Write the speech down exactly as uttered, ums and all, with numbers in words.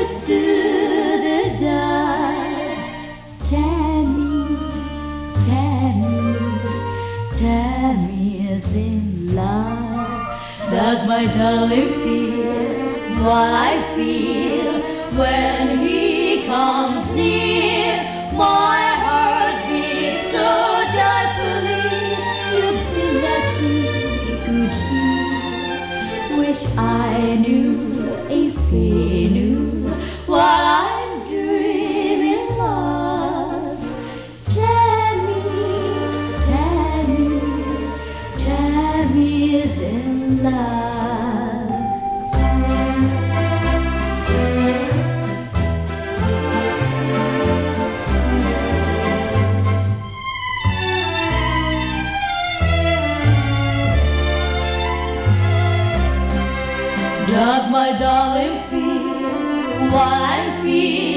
stood a dove. Tammy, Tammy, Tammy is in love. Does my darling feel what I feel when he comes near? My heart beats so joyfully. You'd think that he could hear. Wish I knew if he knew what I'm dreaming of. Tammy, Tammy, Tammy is in love. Does my darling feel what I'm feeling